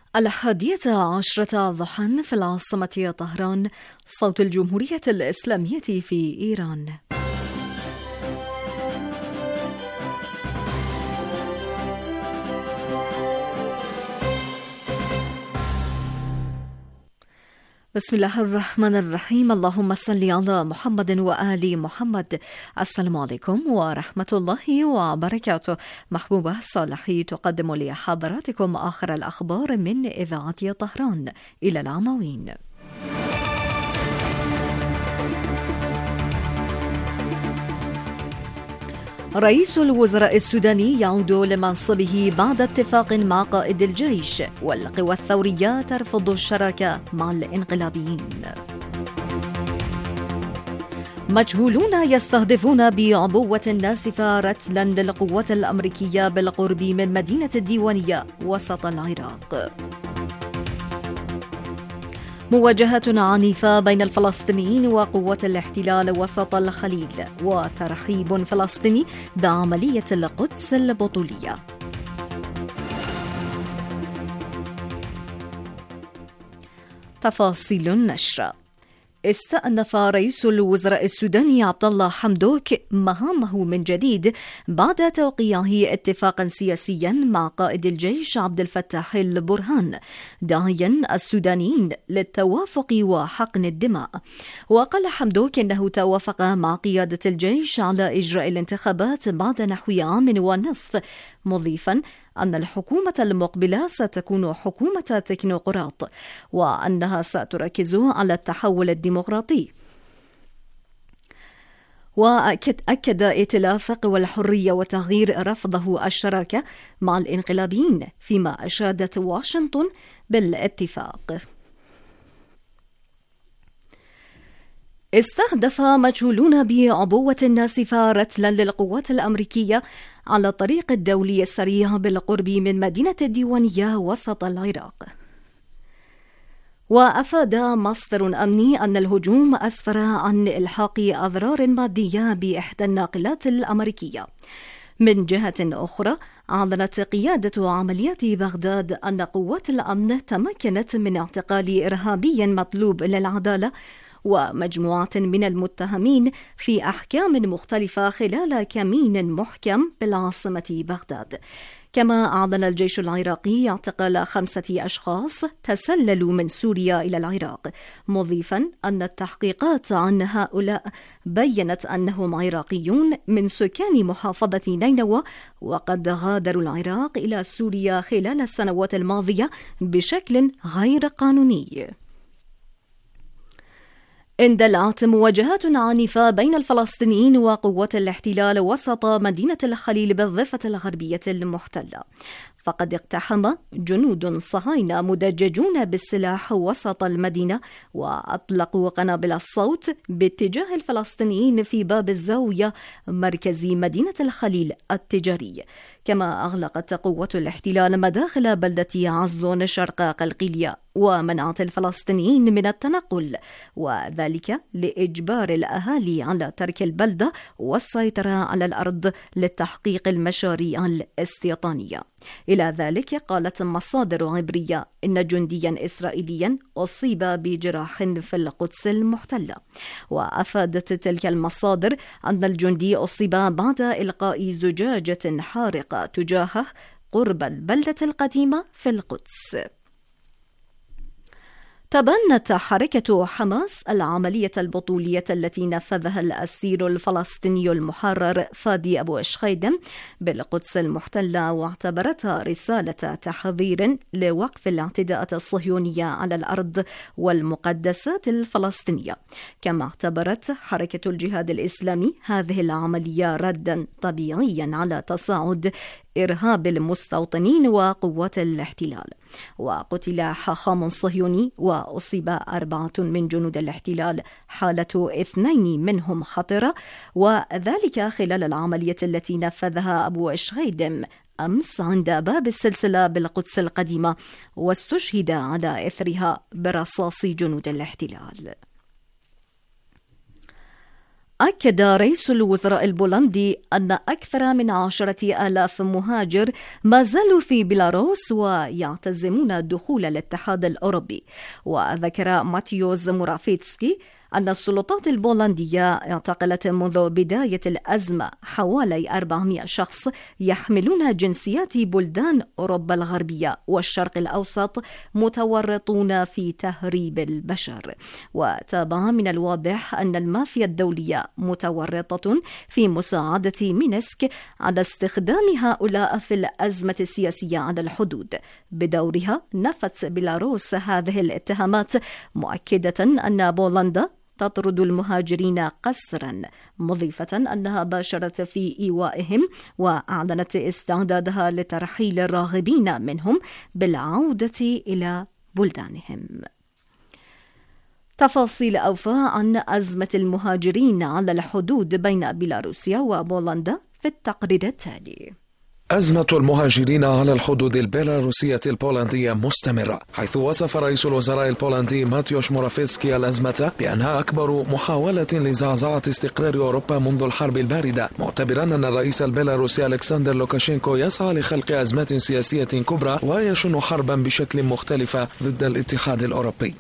11:10 ضحى في العاصمة طهران. صوت الجمهورية الإسلامية في إيران. بسم الله الرحمن الرحيم. اللهم صل على محمد وآل محمد. السلام عليكم ورحمة الله وبركاته. محبوبة صالحي تقدم لحضراتكم آخر الأخبار من إذاعة طهران. إلى العناوين. رئيس الوزراء السوداني يعود لمنصبه بعد اتفاق مع قائد الجيش، والقوى الثورية ترفض الشراكة مع الانقلابيين. مجهولون يستهدفون بعبوة ناسفة رتلا للقوات الأمريكية بالقرب من مدينة الديوانية وسط العراق. مواجهة عنيفة بين الفلسطينيين وقوات الاحتلال وسط الخليل، وترحيب فلسطيني بعملية القدس البطولية. تفاصيل النشر. استأنف رئيس الوزراء السوداني عبد الله حمدوك مهامه من جديد بعد توقيعه اتفاقا سياسيا مع قائد الجيش عبد الفتاح البرهان، داعيا السودانيين للتوافق وحقن الدماء. وقال حمدوك إنه توافق مع قيادة الجيش على إجراء الانتخابات بعد نحو عام ونصف، مضيفا أن الحكومة المقبلة ستكون حكومة تكنوقراط، وأنها ستركز على التحول الديمقراطي. وأكد ائتلاف قوى الحرية والتغيير رفضه الشراكة مع الانقلابيين، فيما أشادت واشنطن بالاتفاق. استهدف مجهولون بعبوة ناسفة رتلا للقوات الأمريكية على الطريق الدولي السريع بالقرب من مدينة الديوانية وسط العراق. وأفاد مصدر أمني أن الهجوم أسفر عن إلحاق أضرار مادية بإحدى الناقلات الأمريكية. من جهة أخرى، أعلنت قيادة عمليات بغداد أن قوات الأمن تمكنت من اعتقال إرهابي مطلوب للعدالة ومجموعة من المتهمين في أحكام مختلفة خلال كمين محكم بالعاصمة بغداد. كما أعلن الجيش العراقي اعتقال 5 أشخاص تسللوا من سوريا إلى العراق، مضيفا أن التحقيقات عن هؤلاء بيّنت أنهم عراقيون من سكان محافظة نينوى، وقد غادروا العراق إلى سوريا خلال السنوات الماضية بشكل غير قانوني. اندلعت مواجهات عنيفة بين الفلسطينيين وقوات الاحتلال وسط مدينة الخليل بالضفة الغربية المحتلة، فقد اقتحم جنود صهاينة مدججون بالسلاح وسط المدينة وأطلقوا قنابل الصوت باتجاه الفلسطينيين في باب الزاوية مركز مدينة الخليل التجاري. كما أغلقت قوات الاحتلال مداخل بلدة عزون شرق قلقيلية ومنعت الفلسطينيين من التنقل، وذلك لإجبار الأهالي على ترك البلدة والسيطرة على الأرض لتحقيق المشاريع الاستيطانية. إلى ذلك، قالت مصادر عبرية إن جنديا إسرائيليا أصيب بجراح في القدس المحتلة. وأفادت تلك المصادر أن الجندي أصيب بعد إلقاء زجاجة حارقة تجاهه قرب البلدة القديمة في القدس. تبنت حركة حماس العملية البطولية التي نفذها الأسير الفلسطيني المحرر فادي أبو شخيدم بالقدس المحتلة، واعتبرتها رسالة تحذير لوقف الاعتداءات الصهيونية على الأرض والمقدسات الفلسطينية. كما اعتبرت حركة الجهاد الإسلامي هذه العملية ردا طبيعيا على تصاعد إرهاب المستوطنين وقوات الاحتلال. وقتل حاخام صهيوني وأصيب 4 من جنود الاحتلال، حالة 2 منهم خطرة، وذلك خلال العملية التي نفذها أبو شخيدم أمس عند باب السلسلة بالقدس القديمة، واستشهد على إثرها برصاص جنود الاحتلال. أكد رئيس الوزراء البولندي أن أكثر من 10,000 مهاجر ما زالوا في بيلاروس ويعتزمون الدخول الاتحاد الأوروبي. وذكر ماتيوس مورافيتسكي أن السلطات البولندية اعتقلت منذ بداية الأزمة حوالي 400 شخص يحملون جنسيات بلدان أوروبا الغربية والشرق الأوسط متورطون في تهريب البشر. وتابع من الواضح أن المافيا الدولية متورطة في مساعدة مينسك على استخدام هؤلاء في الأزمة السياسية على الحدود. بدورها نفت بيلاروس هذه الاتهامات، مؤكدة أن بولندا تطرد المهاجرين قسرا، مضيفة أنها باشرت في إيوائهم وأعلنت استعدادها لترحيل الراغبين منهم بالعودة إلى بلدانهم. تفاصيل أوفى عن أزمة المهاجرين على الحدود بين بيلاروسيا وبولندا في التقرير التالي. أزمة المهاجرين على الحدود البيلاروسية البولندية مستمرة، حيث وصف رئيس الوزراء البولندي ماتيوش مورافيتسكي الأزمة بأنها أكبر محاولة لزعزعة استقرار أوروبا منذ الحرب الباردة، معتبرا أن الرئيس البيلاروسي ألكسندر لوكاشينكو يسعى لخلق أزمات سياسية كبرى ويشن حربا بشكل مختلف ضد الاتحاد الأوروبي.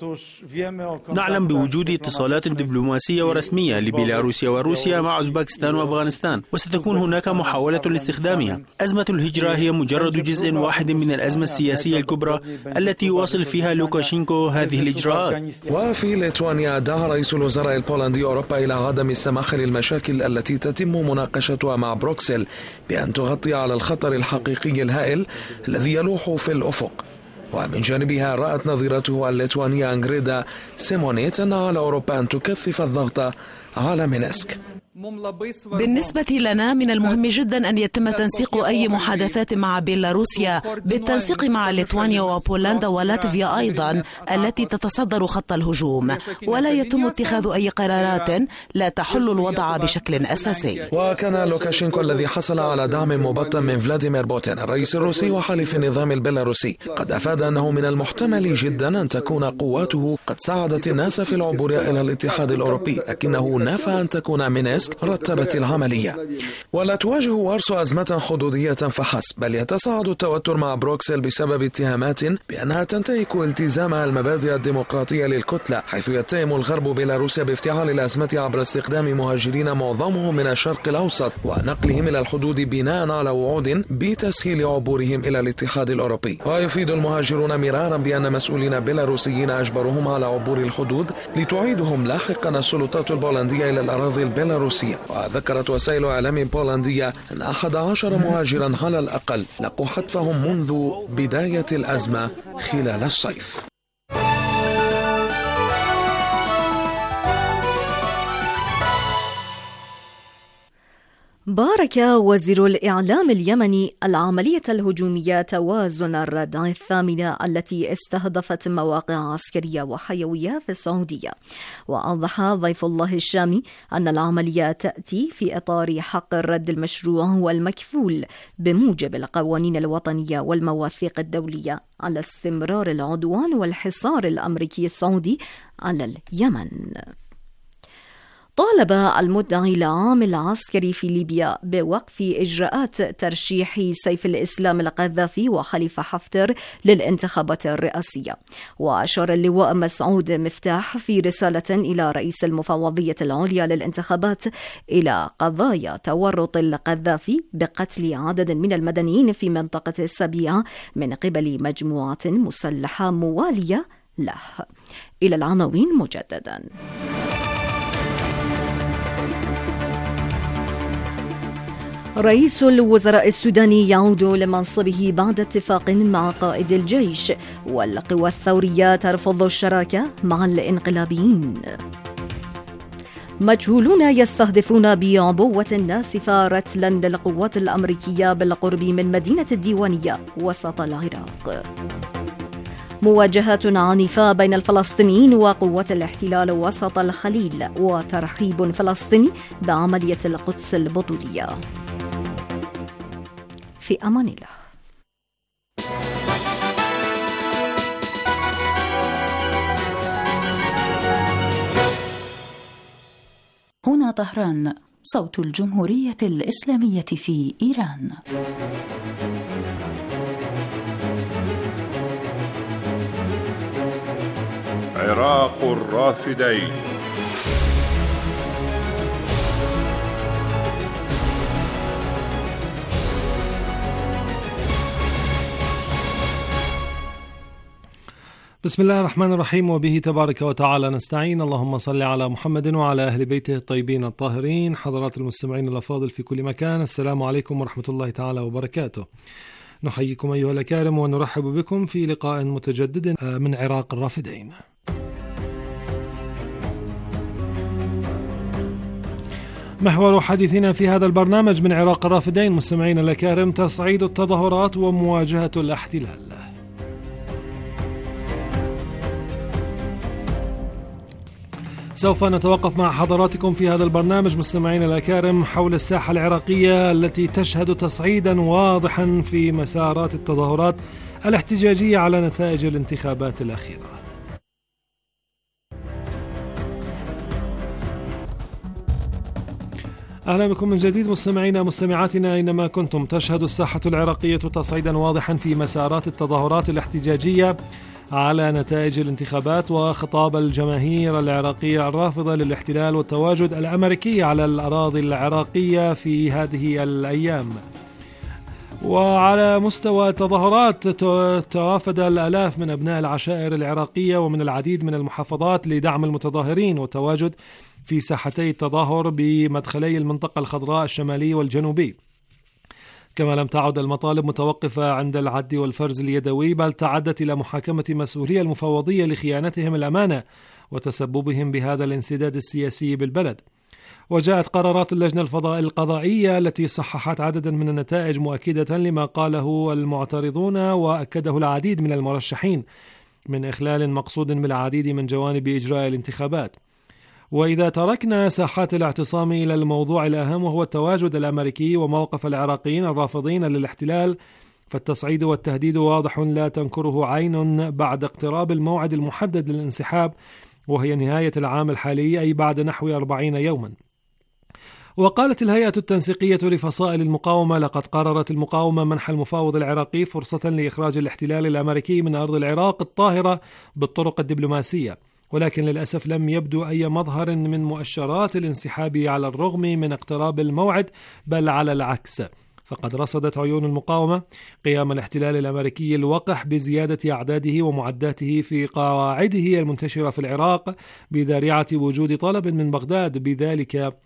نعلم بوجود اتصالات دبلوماسية ورسمية لبيلاروسيا وروسيا مع أوزبكستان وأفغانستان، وستكون هناك محاولة لاستخدامها. أزمة الهجرة هي مجرد جزء واحد من الأزمة السياسية الكبرى التي يواصل فيها لوكاشينكو هذه الإجراءات. وفي ليتوانيا دعا رئيس الوزراء البولندي أوروبا إلى عدم السماح للمشاكل التي تتم مناقشتها مع بروكسل بأن تغطي على الخطر الحقيقي الهائل الذي يلوح في الأفق. ومن جانبها رأت نظيرته الليتوانية أنغريدا سيمونيت أن على أوروبا أن تكثف الضغط على مينسك. بالنسبة لنا من المهم جدا أن يتم تنسيق أي محادثات مع بيلاروسيا بالتنسيق مع ليتوانيا وبولندا ولاتفيا أيضا التي تتصدر خط الهجوم، ولا يتم اتخاذ أي قرارات لا تحل الوضع بشكل أساسي. وكان لوكاشينكو الذي حصل على دعم مبطن من فلاديمير بوتين الرئيس الروسي وحليف النظام البيلاروسي قد أفاد أنه من المحتمل جدا أن تكون قواته قد ساعدت الناس في العبور إلى الاتحاد الأوروبي، لكنه نفى أن تكون مينسك رتبت العملية. ولا تواجه وارسو أزمة حدودية فحسب، بل يتصاعد التوتر مع بروكسل بسبب اتهامات بأنها تنتهك التزامها المبادئ الديمقراطية للكتلة، حيث يتهم الغرب بيلاروسيا بافتعال الأزمة عبر استخدام مهاجرين معظمهم من الشرق الأوسط ونقلهم إلى الحدود بناء على وعود بتسهيل عبورهم إلى الاتحاد الأوروبي. ويفيد المهاجرون مرارا بأن مسؤولين بيلاروسيين أجبروهم على عبور الحدود لتعيدهم لاحقا السلطات البولندية إلى الأراضي البيلاروسية. وذكرت وسائل إعلام بولندية أن 11 مهاجرا على الأقل لقوا حتفهم منذ بداية الأزمة خلال الصيف. بارك وزير الإعلام اليمني العملية الهجومية توازن الردع الثامنة التي استهدفت مواقع عسكرية وحيوية في السعودية. وأوضح ضيف الله الشامي أن العملية تأتي في إطار حق الرد المشروع والمكفول بموجب القوانين الوطنية والمواثيق الدولية على استمرار العدوان والحصار الأمريكي السعودي على اليمن. طالب المدعي العام العسكري في ليبيا بوقف إجراءات ترشيح سيف الإسلام القذافي وخليفة حفتر للانتخابات الرئاسية. وأشار اللواء مسعود مفتاح في رسالة إلى رئيس المفوضية العليا للانتخابات إلى قضايا تورط القذافي بقتل عدد من المدنيين في منطقة السبيعة من قبل مجموعة مسلحة موالية له. إلى العناوين مجددا. رئيس الوزراء السوداني يعود لمنصبه بعد اتفاق مع قائد الجيش، والقوى الثورية ترفض الشراكة مع الانقلابيين. مجهولون يستهدفون بعبوة ناسفة رتلا للقوات الأمريكية بالقرب من مدينة الديوانية وسط العراق. مواجهات عنيفة بين الفلسطينيين وقوات الاحتلال وسط الخليل، وترحيب فلسطيني بعملية القدس البطولية. في أمان الله. هنا طهران، صوت الجمهورية الإسلامية في إيران. عراق الرافدين. بسم الله الرحمن الرحيم، وبه تبارك وتعالى نستعين. اللهم صل على محمد وعلى أهل بيته الطيبين الطاهرين. حضرات المستمعين الأفاضل في كل مكان، السلام عليكم ورحمة الله تعالى وبركاته. نحييكم أيها الأكارم ونرحب بكم في لقاء متجدد من عراق الرافدين. محور حديثنا في هذا البرنامج من عراق الرافدين مستمعين الأكارم تصعيد التظاهرات ومواجهة الاحتلال. سوف نتوقف مع حضراتكم في هذا البرنامج مستمعين الأكارم حول الساحة العراقية التي تشهد تصعيدا واضحا في مسارات التظاهرات الاحتجاجية على نتائج الانتخابات الأخيرة. أهلا بكم من جديد مستمعينا مستمعاتنا أينما كنتم. تشهد الساحة العراقية تصعيدا واضحا في مسارات التظاهرات الاحتجاجية على نتائج الانتخابات وخطاب الجماهير العراقية الرافضة للاحتلال والتواجد الأمريكي على الأراضي العراقية في هذه الأيام. وعلى مستوى التظاهرات توافد الآلاف من أبناء العشائر العراقية ومن العديد من المحافظات لدعم المتظاهرين وتواجد في ساحتي التظاهر بمدخلي المنطقة الخضراء الشمالي والجنوبي. كما لم تعد المطالب متوقفة عند العد والفرز اليدوي، بل تعدت إلى محاكمة مسؤولي المفوضية لخيانتهم الأمانة وتسببهم بهذا الانسداد السياسي بالبلد. وجاءت قرارات اللجنة القضائية التي صححت عددا من النتائج مؤكدة لما قاله المعترضون وأكده العديد من المرشحين من إخلال مقصود بالعديد من جوانب إجراء الانتخابات. وإذا تركنا ساحات الاعتصام إلى الموضوع الأهم وهو التواجد الأمريكي وموقف العراقيين الرافضين للاحتلال، فالتصعيد والتهديد واضح لا تنكره عين بعد اقتراب الموعد المحدد للانسحاب، وهي نهاية العام الحالي أي بعد نحو 40 يوما. وقالت الهيئة التنسيقية لفصائل المقاومة: لقد قررت المقاومة منح المفاوض العراقي فرصة لإخراج الاحتلال الأمريكي من أرض العراق الطاهرة بالطرق الدبلوماسية، ولكن للأسف لم يبدو أي مظهر من مؤشرات الانسحاب على الرغم من اقتراب الموعد، بل على العكس، فقد رصدت عيون المقاومة قيام الاحتلال الأمريكي الوقح بزيادة أعداده ومعداته في قواعده المنتشرة في العراق بذريعة وجود طلب من بغداد بذلك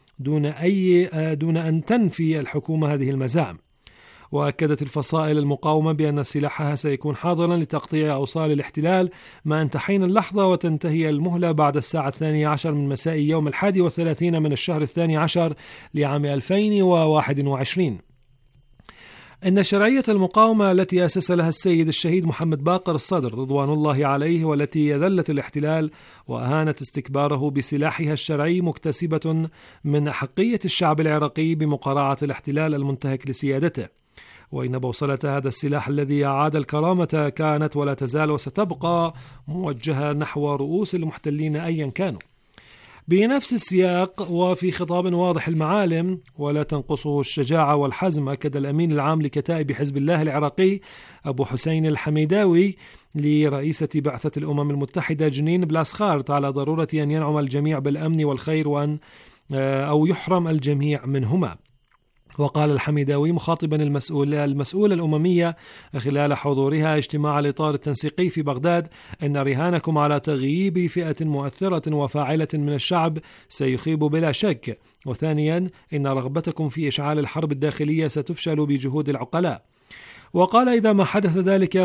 دون أن تنفي الحكومة هذه المزاعم. وأكدت الفصائل المقاومة بأن سلاحها سيكون حاضرا لتقطيع أوصال الاحتلال ما أن تحين اللحظة وتنتهي المهلة بعد الساعة 12 من مساء يوم 31 من الشهر 12 لعام 2021. إن شرعية المقاومة التي أسس لها السيد الشهيد محمد باقر الصدر رضوان الله عليه، والتي يذلت الاحتلال وأهانت استكباره بسلاحها الشرعي، مكتسبة من أحقية الشعب العراقي بمقارعة الاحتلال المنتهك لسيادته. وإن بوصلة هذا السلاح الذي أعاد الكرامة كانت ولا تزال وستبقى موجهة نحو رؤوس المحتلين أيا كانوا. بنفس السياق وفي خطاب واضح المعالم ولا تنقصه الشجاعة والحزم، أكد الأمين العام لكتائب حزب الله العراقي أبو حسين الحميداوي لرئيسة بعثة الأمم المتحدة جنين بلاسخارت على ضرورة أن ينعم الجميع بالأمن والخير وأن أو يحرم الجميع منهما. وقال الحميداوي مخاطبا المسؤولة الأممية خلال حضورها اجتماع الإطار التنسيقي في بغداد: إن رهانكم على تغييب فئة مؤثرة وفاعلة من الشعب سيخيب بلا شك. وثانيا إن رغبتكم في إشعال الحرب الداخلية ستفشل بجهود العقلاء. وقال إذا ما حدث ذلك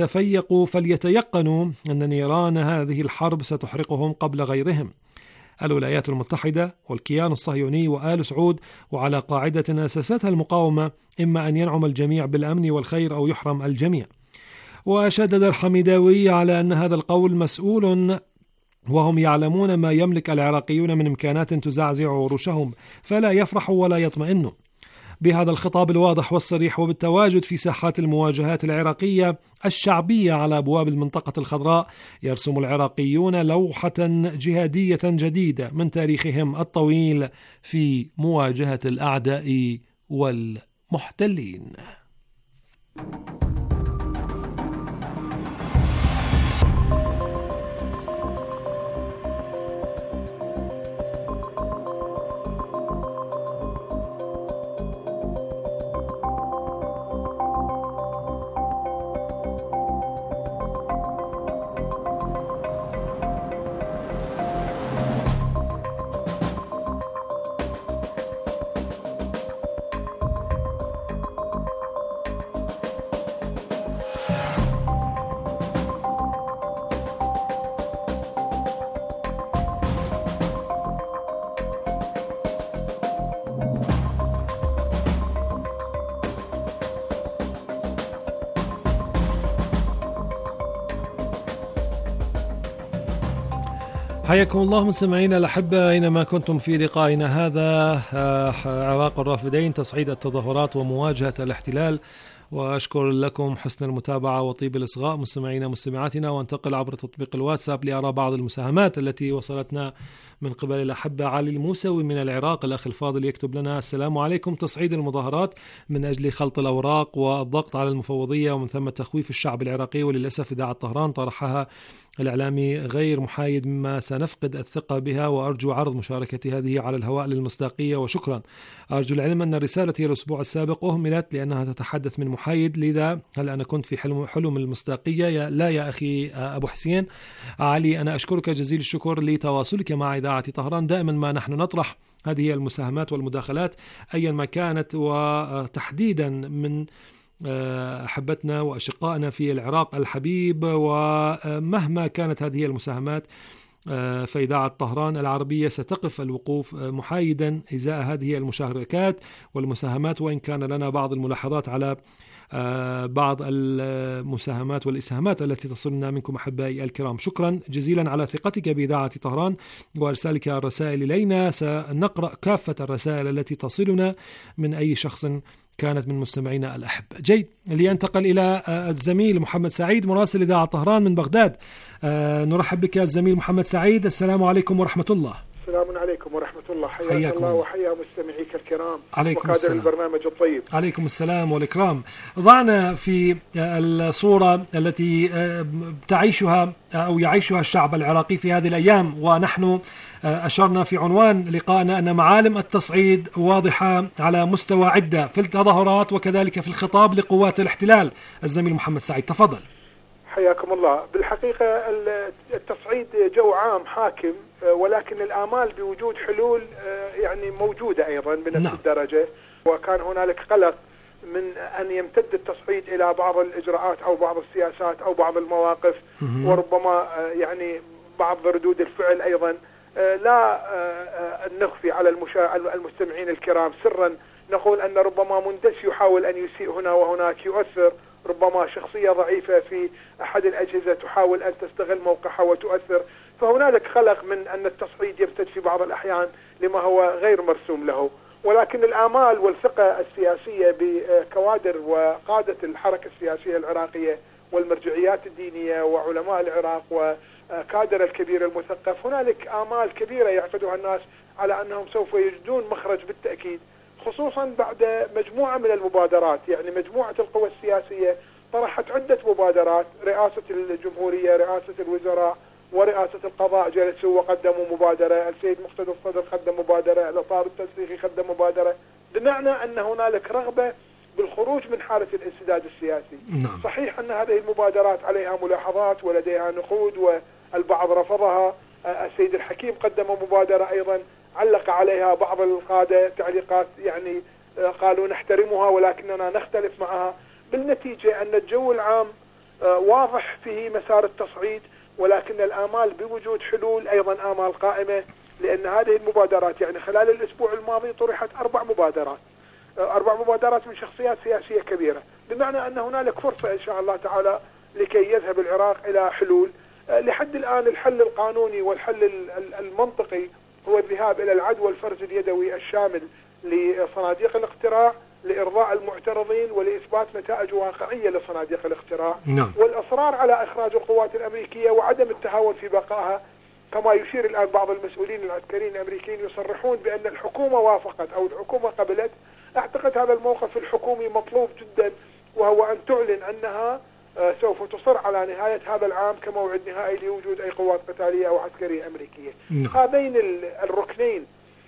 فليتيقنوا أن نيران هذه الحرب ستحرقهم قبل غيرهم. الولايات المتحدة والكيان الصهيوني وآل سعود، وعلى قاعدة أسستها المقاومة: إما أن ينعم الجميع بالأمن والخير أو يحرم الجميع. وشدد الحميداوي على أن هذا القول مسؤول وهم يعلمون ما يملك العراقيون من إمكانات تزعزع عروشهم، فلا يفرحوا ولا يطمئنوا. بهذا الخطاب الواضح والصريح وبالتواجد في ساحات المواجهات العراقية الشعبية على أبواب المنطقة الخضراء، يرسم العراقيون لوحة جهادية جديدة من تاريخهم الطويل في مواجهة الأعداء والمحتلين. حياكم الله مستمعينا الأحبة أينما كنتم في لقائنا هذا. عراق الرافدين، تصعيد التظاهرات ومواجهة الاحتلال. وأشكر لكم حسن المتابعة وطيب الإصغاء مستمعينا مستمعاتنا، وانتقل عبر تطبيق الواتساب لأرى بعض المساهمات التي وصلتنا من قبل الأحبة. علي الموسوي من العراق، الأخ الفاضل يكتب لنا: السلام عليكم، تصعيد المظاهرات من أجل خلط الأوراق والضغط على المفوضية ومن ثم تخويف الشعب العراقي، وللأسف إذاعة طهران طرحها الإعلامي غير محايد مما سنفقد الثقة بها، وأرجو عرض مشاركتي هذه على الهواء للمصداقية وشكرا. أرجو العلم أن رسالتي الأسبوع السابق أهملت لأنها تتحدث من محايد، لذا هل أنا كنت في حلم المصداقية؟ لا يا أخي أبو حسين. علي، أنا أشكرك جزيل الشكر لتواصلك مع إذاعة طهران. دائما ما نحن نطرح هذه المساهمات والمداخلات أيا ما كانت، وتحديدا من أحبتنا وأشقائنا في العراق الحبيب، ومهما كانت هذه المساهمات فإذاعة طهران العربية ستقف الوقوف محايدا إزاء هذه المشاركات والمساهمات، وإن كان لنا بعض الملاحظات على بعض المساهمات والإسهامات التي تصلنا منكم أحبائي الكرام. شكرا جزيلا على ثقتك بإذاعة طهران وإرسالك الرسائل إلينا. سنقرأ كافة الرسائل التي تصلنا من أي شخص كانت من مستمعينا الأحبة. جيد، لينتقل إلى الزميل محمد سعيد مراسل إذاعة طهران من بغداد. نرحب بك الزميل محمد سعيد، السلام عليكم ورحمة الله. السلام عليكم ورحمة الله، حياك الله وحيا مستمعيك الكرام وقادر البرنامج الطيب. عليكم السلام والإكرام. ضعنا في الصورة التي تعيشها أو يعيشها الشعب العراقي في هذه الأيام، ونحن أشرنا في عنوان لقائنا أن معالم التصعيد واضحة على مستوى عدة في التظاهرات وكذلك في الخطاب لقوات الاحتلال. الزميل محمد سعيد تفضل. حياكم الله. بالحقيقة التصعيد جو عام حاكم، ولكن الآمال بوجود حلول يعني موجودة أيضا بنفس الدرجة، وكان هنالك قلق من أن يمتد التصعيد إلى بعض الإجراءات أو بعض السياسات أو بعض المواقف، وربما يعني بعض ردود الفعل أيضا. لا نخفي على المستمعين الكرام سرا، نقول أن ربما مندس يحاول أن يسيء هنا وهناك، يؤثر ربما شخصية ضعيفة في أحد الأجهزة تحاول أن تستغل موقعها وتؤثر، فهنالك قلق من أن التصعيد يمتد في بعض الأحيان لما هو غير مرسوم له. ولكن الآمال والثقة السياسية بكوادر وقادة الحركة السياسية العراقية والمرجعيات الدينية وعلماء العراق وكادر الكبير المثقف، هنالك آمال كبيرة يعقدها الناس على أنهم سوف يجدون مخرج بالتأكيد، خصوصا بعد مجموعة من المبادرات. يعني مجموعة القوى السياسية طرحت عدة مبادرات، رئاسة الجمهورية، رئاسة الوزراء ورئاسة القضاء جلسوا وقدموا مبادرة، السيد مقتدى الصدر قدم مبادرة، الإطار التنسيقي قدم مبادرة، بمعنى أن هنالك رغبة بالخروج من حالة الانسداد السياسي. صحيح أن هذه المبادرات عليها ملاحظات ولديها نقود والبعض رفضها. السيد الحكيم قدم مبادرة أيضا علق عليها بعض القادة تعليقات يعني قالوا نحترمها ولكننا نختلف معها. بالنتيجة أن الجو العام واضح فيه مسار التصعيد، ولكن الآمال بوجود حلول أيضا آمال قائمة، لأن هذه المبادرات يعني خلال الأسبوع الماضي طرحت 4 مبادرات من شخصيات سياسية كبيرة، بمعنى أن هنالك فرصة إن شاء الله تعالى لكي يذهب العراق إلى حلول. لحد الآن الحل القانوني والحل المنطقي هو الذهاب إلى العد والفرز اليدوي الشامل لصناديق الاقتراع لإرضاء المعترضين ولإثبات نتائج واقعية لصناديق الاقتراع. نعم. والإصرار على إخراج القوات الأمريكية وعدم التهاون في بقائها، كما يشير الآن بعض المسؤولين العسكريين الأمريكيين يصرحون بأن الحكومة وافقت أو الحكومة قبلت. أعتقد هذا الموقف الحكومي مطلوب جدا، وهو أن تعلن أنها سوف تصر على نهاية هذا العام كموعد نهائي لوجود أي قوات قتالية أو عسكرية أمريكية. هذين الركنين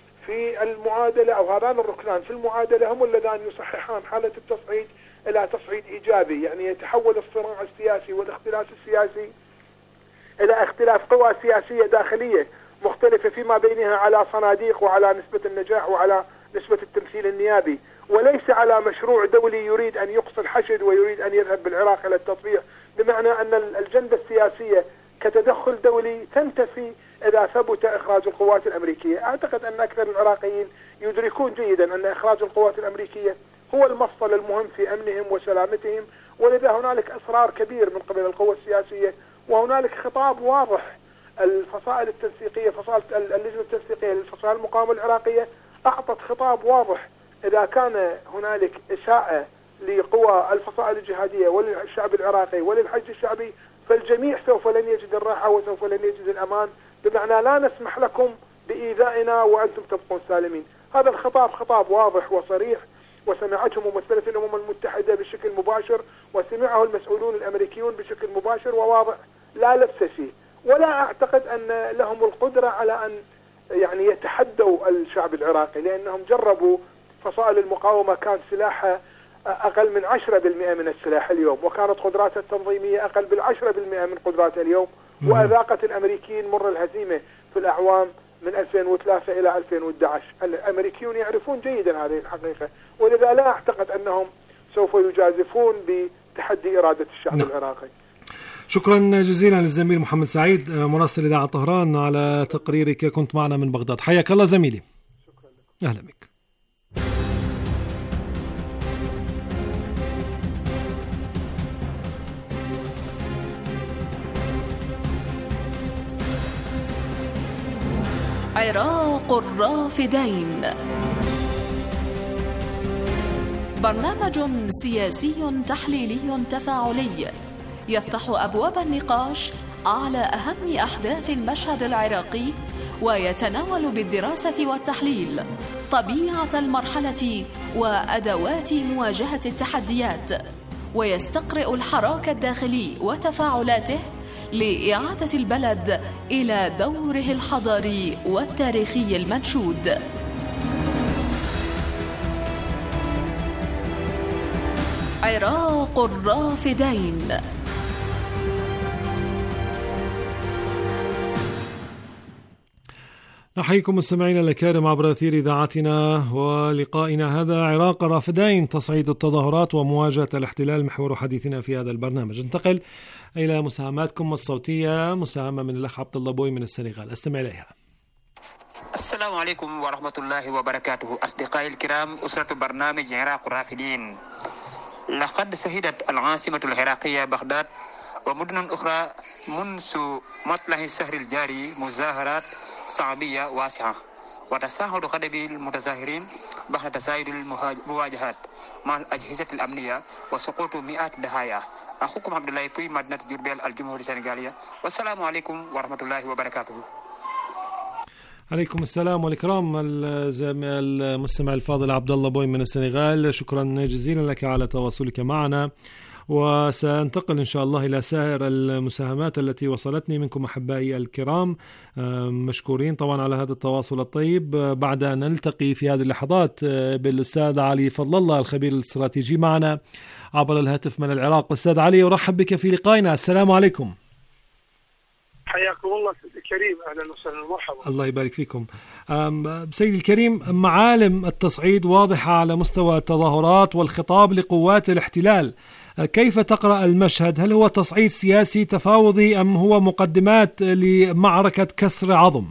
في المعادلة، أو هذان الركنان في المعادلة، هم اللذان يصححان حالة التصعيد إلى تصعيد إيجابي، يعني يتحول الصراع السياسي والاختلاف السياسي إلى اختلاف قوى سياسية داخلية مختلفة فيما بينها على صناديق وعلى نسبة النجاح وعلى نسبة التمثيل النيابي، وليس على مشروع دولي يريد أن يقصي الحشد ويريد أن يذهب بالعراق إلى التطبيع، بمعنى أن الجنبة السياسية كتدخل دولي تنتفي إذا ثبت إخراج القوات الأمريكية. أعتقد أن أكثر العراقيين يدركون جيدا أن إخراج القوات الأمريكية هو المفصل المهم في أمنهم وسلامتهم، ولذا هنالك إصرار كبير من قبل القوى السياسية، وهنالك خطاب واضح. الفصائل التنسيقية، فصائل اللجنة التنسيقية للفصائل المقاومة العراقية أعطت خطاب واضح. إذا كان هنالك إساءة لقوى الفصائل الجهادية وللشعب العراقي وللحج الشعبي، فالجميع سوف لن يجد الراحة وسوف لن يجد الأمان، بمعنى لا نسمح لكم بإيذائنا وأنتم تبقون سالمين. هذا الخطاب خطاب واضح وصريح، وسمعته ممثلة الأمم المتحدة بشكل مباشر، وسمعه المسؤولون الأمريكيون بشكل مباشر وواضح لا لبس فيه. ولا أعتقد أن لهم القدرة على أن يعني يتحدوا الشعب العراقي، لأنهم جربوا. فصائل المقاومة كان سلاحها أقل من 10% من السلاح اليوم، وكانت قدراتها التنظيمية أقل بال10% من قدراتها اليوم، وأذاقت الأمريكيين مر الهزيمة في الأعوام من 2003 إلى 2011. الأمريكيون يعرفون جيدا هذه الحقيقة، ولذا لا أعتقد أنهم سوف يجازفون بتحدي إرادة الشعب العراقي. شكرا جزيلا للزميل محمد سعيد مراسل إذاعة طهران على تقريرك، كنت معنا من بغداد. حياك الله زميلي. شكرا لك. أهلا بك. عراق الرافدين، برنامج سياسي تحليلي تفاعلي يفتح أبواب النقاش على أهم أحداث المشهد العراقي، ويتناول بالدراسة والتحليل طبيعة المرحلة وأدوات مواجهة التحديات، ويستقرئ الحراك الداخلي وتفاعلاته لإعادة البلد إلى دوره الحضاري والتاريخي المنشود. عراق الرافدين. نحييكم مستمعينا الكرام عبر أثير إذاعتنا ولقائنا هذا عراق الرافدين، تصعيد التظاهرات ومواجهة الاحتلال، محور حديثنا في هذا البرنامج. انتقل إلى مساهماتكم الصوتية. مساهمة من الأخ عبد الله بوي من السنغال، استمع إليها. السلام عليكم ورحمة الله وبركاته. أصدقائي الكرام، أسرة برنامج عراق الرافدين، لقد شهدت العاصمة العراقية بغداد ومدن أخرى منذ مطلع الشهر الجاري مظاهرات شعبية واسعة، وتساهل غضب المتظاهرين بعد تزايد المواجهات مع الأجهزة الأمنية وسقوط مئات الضحايا. أخوكم عبد الله بوي، مدينة جربيل، الجمهورية السنغالية، والسلام عليكم ورحمة الله وبركاته. عليكم السلام والإكرام المستمع الفاضل عبد الله بوي من السنغال، شكرا جزيلا لك على تواصلك معنا، وسأنتقل إن شاء الله إلى سائر المساهمات التي وصلتني منكم أحبائي الكرام، مشكورين طبعا على هذا التواصل الطيب. بعد أن نلتقي في هذه اللحظات بالأستاذ علي فضل الله الخبير الاستراتيجي معنا عبر الهاتف من العراق. أستاذ علي، أرحب بك في لقائنا، السلام عليكم. حياكم الله سيدي الكريم، أهلا وسهلا ومرحبا. الله يبارك فيكم. سيدي الكريم، معالم التصعيد واضحة على مستوى التظاهرات والخطاب لقوات الاحتلال، كيف تقرأ المشهد؟ هل هو تصعيد سياسي تفاوضي أم هو مقدمات لمعركة كسر عظم؟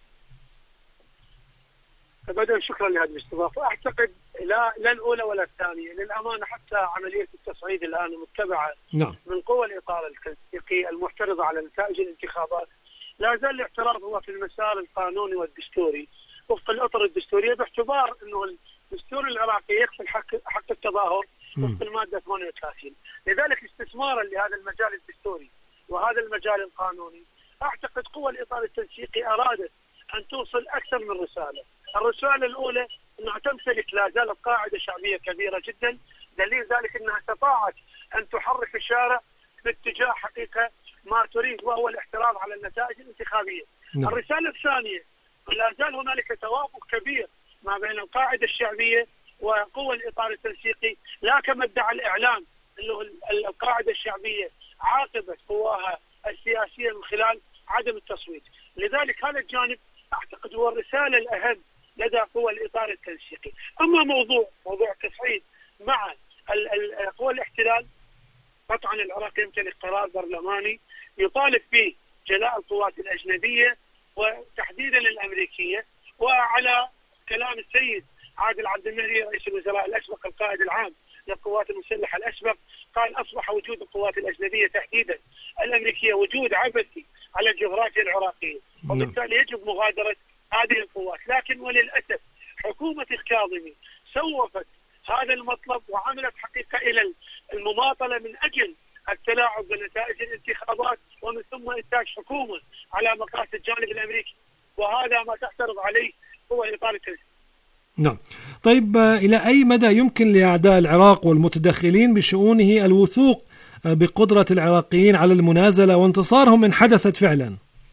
أبدا، شكرا لهذه الاستضافة. أعتقد لا الأولى ولا الثانية للأمانة. حتى عملية التصعيد الآن متبعة من قوى الإطار التنسيقي المحترضة على نتائج الانتخابات. لا زال الاعتراض هو في المسار القانوني والدستوري وفق الأطر الدستورية، باعتبار أنه الدستور العراقي يغفل حق التظاهر وفق المادة 38. لذلك استثمارا لهذا المجال الدستوري وهذا المجال القانوني، أعتقد قوى الإطار التنسيقي أرادت أن توصل أكثر من رسالة. الرسالة الأولى أنها تمتلك لا زالت قاعدة شعبية كبيرة جدا، دليل ذلك أنها استطاعت أن تحرك الشارع باتجاه حقيقة ما تريد، وهو الاحتراز على النتائج الانتخابية. الرسالة الثانية، لا زال هنالك توافق كبير ما بين القاعدة الشعبية وقوى الإطار التنسيقي، لا كما ادعى الإعلام أنه القاعدة الشعبية عاقبت قواها السياسية من خلال عدم التصويت. لذلك هذا الجانب أعتقد هو الرسالة الأهم لدى قوى الإطار التنسيقي. أما موضوع التصعيد مع قوى الاحتلال، قطعا العراق يمتلك قرار برلماني يطالب به جلاء القوات الأجنبية وتحديدا الأمريكية. وعلى كلام السيد عادل عبد المهدي رئيس الوزراء الأسبق القائد العام للقوات المسلحة الأسبق، قال أصبح وجود القوات الأجنبية تحديدا الأمريكية وجود عبثي على الجغرافيا العراقية، وبالتالي يجب مغادرة هذه القوات. لكن وللأسف حكومة الكاظمي سوفت هذا المطلب وعملت حقيقة إلى المماطلة من أجل التلاعب بنتائج الانتخابات، ومن ثم إنتاج حكومة على مقاس الجانب الأمريكي، وهذا ما تعترض عليه هو إطار التنسيق. نعم. طيب، إلى أي مدى يمكن لأعداء العراق والمتدخلين بشؤونه الوثوق بقدرة العراقيين على المنازلة وانتصارهم إن حدثت فعلا؟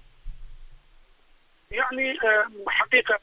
يعني حقيقة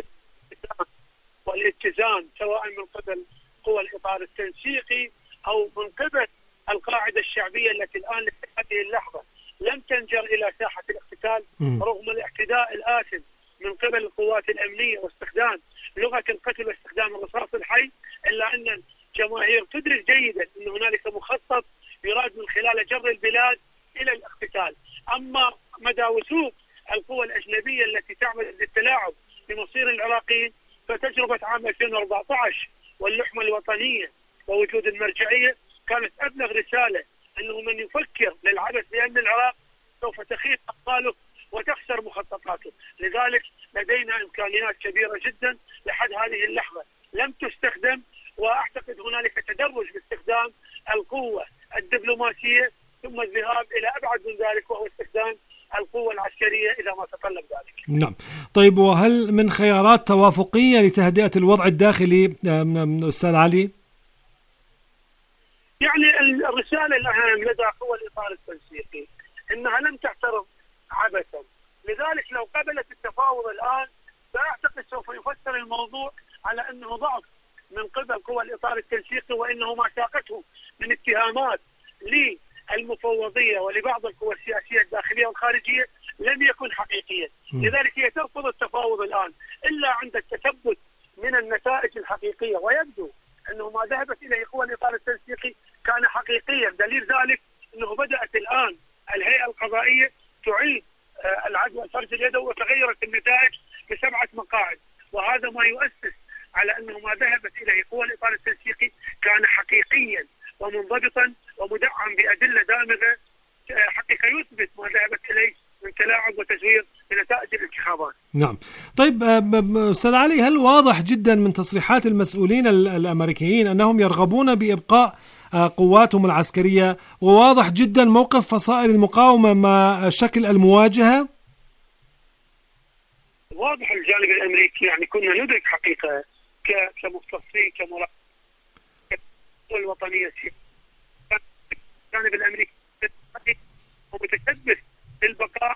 والاتزان سواء من قبل قوى الإطار التنسيقي أو من قبل القاعدة الشعبية التي الآن لهذه اللحظة لم تنجر إلى ساحة الاقتتال رغم الاعتداء الآثم من قبل القوات الأمنية واستخدام لغة القتل واستخدام الرصاص الحي، إلا أن الجماهير تدرك جيدا أن هنالك مخطط يراد من خلال جر البلاد إلى الاقتتال. أما مدى وثوق القوى الأجنبية التي تعمل للتلاعب بمصير العراقيين، فتجربة عام 2014 واللحمة الوطنية ووجود المرجعية كانت أبلغ رسالة أنه من يفكر للعبث بأن العراق سوف تخيب أقواله وتخسر مخططاته. لذلك لدينا إمكانيات كبيرة جدا لحد هذه اللحظة لم تستخدم، وأعتقد هنالك تدرج باستخدام القوة الدبلوماسية ثم الذهاب إلى أبعد من ذلك وهو استخدام القوة العسكرية إذا ما تطلب ذلك. نعم. طيب، وهل من خيارات توافقية لتهدئة الوضع الداخلي أستاذ علي؟ يعني الرسالة الأهم لدى قوى الإطار التنسيقي أنها لم تعترض عبثا، لذلك لو قبلت التفاوض الآن فأعتقد سوف يفسر الموضوع على أنه ضعف من قبل قوى الإطار التنسيقي، وإنه ما ساقته من اتهامات للمفوضية ولبعض القوى السياسية الداخلية والخارجية لم يكن حقيقيا. لذلك هي ترفض التفاوض الآن إلا عند التثبت من النتائج الحقيقية، ويبدو أنه ما ذهبت إليه قوى الإطار التنسيقي كان حقيقيا. دليل ذلك أنه بدأت الآن الهيئة القضائية تعيد العد والفرج اليدوي وتغيرت النتائج ب7 مقاعد، وهذا ما يؤسس على أنه ما ذهبت إليه قوى الإطار التنسيقي كان حقيقيا ومنضبطا ومدعم بأدلة دامغة حقيقة يثبت ما ذهبت إليه من تلاعب وتزوير بنتائج الانتخابات. نعم. طيب أستاذ علي، هل واضح جدا من تصريحات المسؤولين الأمريكيين أنهم يرغبون بإبقاء قواتهم العسكرية، وواضح جدا موقف فصائل المقاومة مع شكل المواجهة؟ واضح الجانب الأمريكي، يعني كنا ندرك حقيقة كمختصين كمراقبين الوطنية الجانب الأمريكي ومتشبث بالبقاء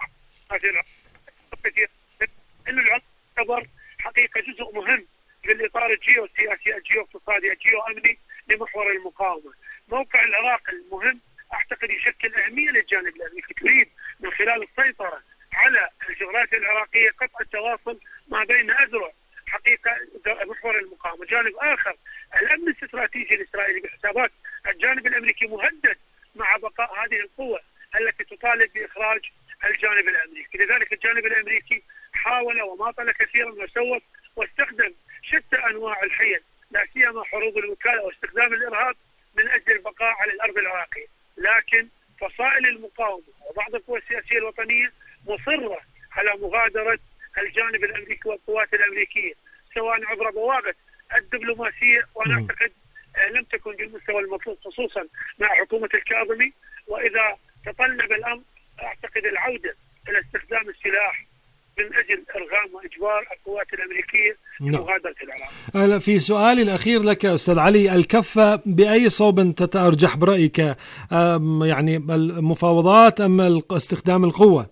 إنه العراق يعتبر حقيقة جزء مهم بالإطار الجيوسياسي الجيواقتصادي الجيوأمني لمحور المقاومة. موقع العراق المهم أعتقد يشكل أهمية للجانب الأمريكي، تريد من خلال السيطرة على الجغرافيا العراقية قطع التواصل ما بين أذرع حقيقة محور المقاومة. جانب آخر الأمن الاستراتيجي الإسرائيلي بحسابات الجانب الأمريكي مهدد مع بقاء هذه القوة التي تطالب بإخراج الجانب الأمريكي. لذلك الجانب الأمريكي حاول وماطل كثيرا وسوف واستخدم شتى أنواع الحيل، لا سيما حروب الوكالة واستخدام الإرهاب من أجل البقاء على الأرض العراقية. لكن فصائل المقاومة وبعض القوى السياسية الوطنية مصرة على مغادرة الجانب الأمريكي والقوات الأمريكية، سواء عبر بوابة الدبلوماسية، وأنا أعتقد لم تكن بالمستوى المطلوب خصوصا مع حكومة الكاظمي، وإذا تطلب الأمر أعتقد العودة إلى استخدام السلاح من أجل إرغام وإجبار القوات الأمريكية لمغادرة العراق. في سؤالي الأخير لك أستاذ علي، الكفة بأي صوب تتأرجح برأيك، يعني المفاوضات أم استخدام القوة؟